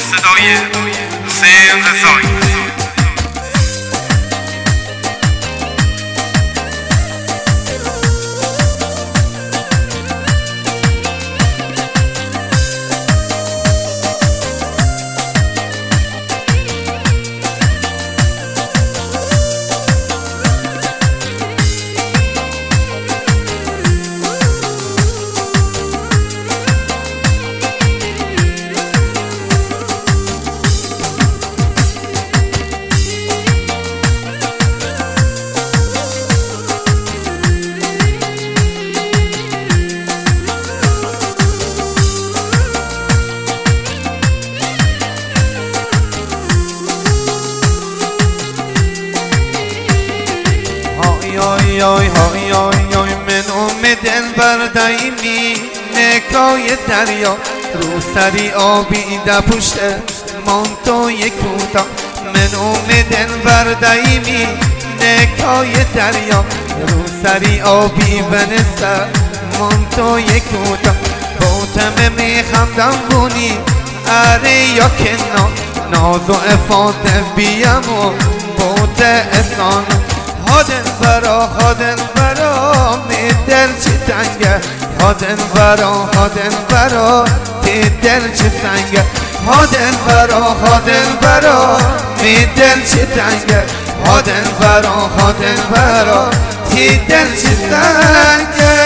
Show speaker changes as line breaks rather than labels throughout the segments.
صدای حسین رضایی.
های من دلبر دایمی نکای دریا رو سری آبیده پشت مانتوی کوتا. من دلبر دایمی نکای دریا رو سری آبی بنسر مانتوی کوتا. بوتم میخندم بونی اره یا کنا ناز و افاده بیم و بوت اسان. هادن برا می دل چه تنگه. هادن برا تی دل چه سنگه. هادن برا می دل چه تنگه. هادن برا تی دل چه سنگه.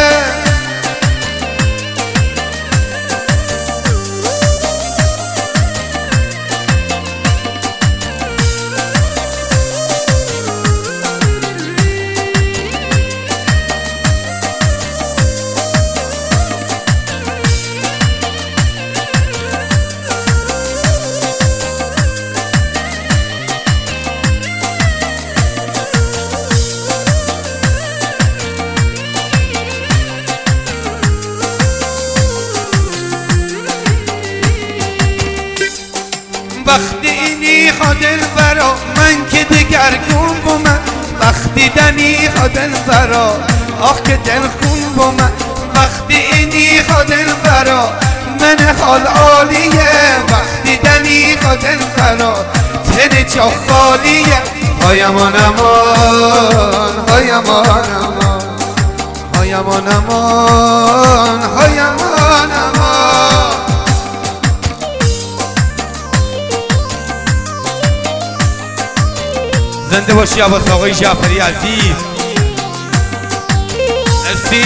دل برا من که دگر کن با من. وقتی دنی دل برا آخ که دل خون با من. وقتی اینی دل برا من حال عالیه. وقتی دنی دل برا تن جا خالیه. هایمان امان هایمان امان هایمان امان هایمان امان.
زنده باشی عباس آقای جعفری عزیز. مرسی.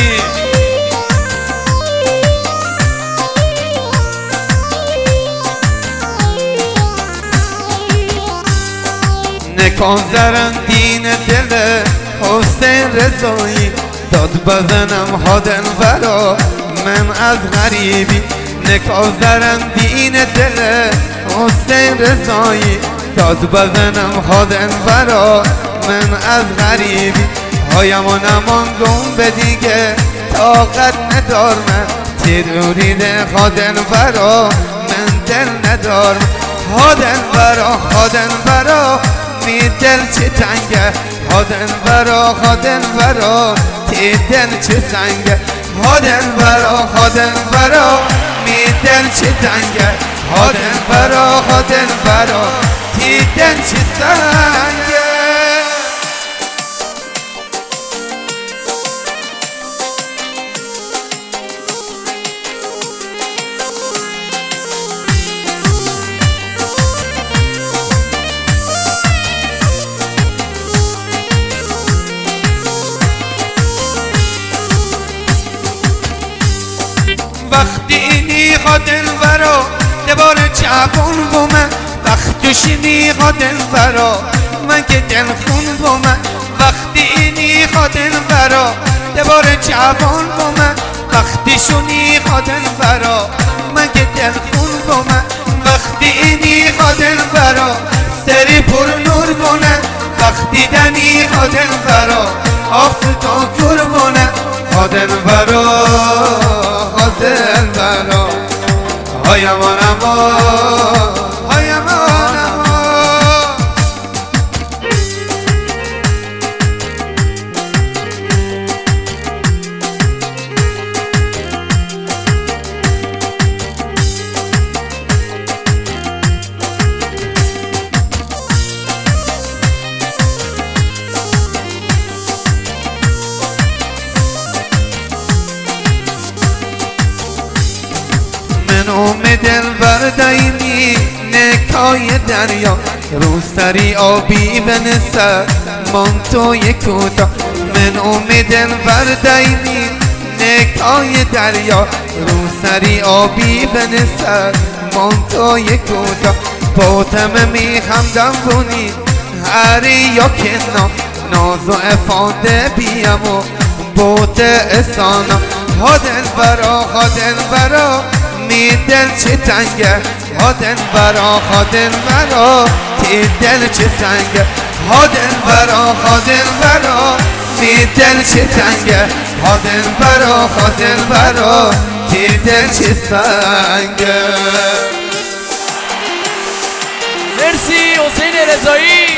نکان زرندین دل حسین رضایی داد بزنم هادن برا من از غریبی. نکان زرندین دل حسین رضایی داد بزنم هادن برا من از غریبی. هایمان امان گم به دیگه طاقت ندارم. تیرورید هادن برا من دل ندارم. هادن برا می دل چه تنگه. هادن برا تی دل چه سنگه. هادن برا می دل چه تنگه. هادن برا تی دل چه سنگه. وقتی اینی دل برا دبار جوان با من. وقتی شینی دل برا من که دل خون با من. وقتی اینی دل برا دبار جوان با من. وقتی شونی دل برا من که دل خون با من. وقتی اینی دل برا سری پر نور بونه. وقتی دنی دل برا آفتا کور بونه. هادن برا هایمان امان هایمان امان. دلبردینی نکای دریا روسری آبی بنسه مانتوی کوتا من امید دلبردینی نکای دریا روسری آبی بنسه مانتوی کوتا باتم میخم دمبونی هری یا کنا ناز و افاده بیم و بوت اسانا ها دلبرا می دل چه تنگه ها دلبرا تی دل چه سنگه ها دلبرا می دل چه تنگه ها دلبرا تی دل چه سنگه.
مرسی حسین رضایی.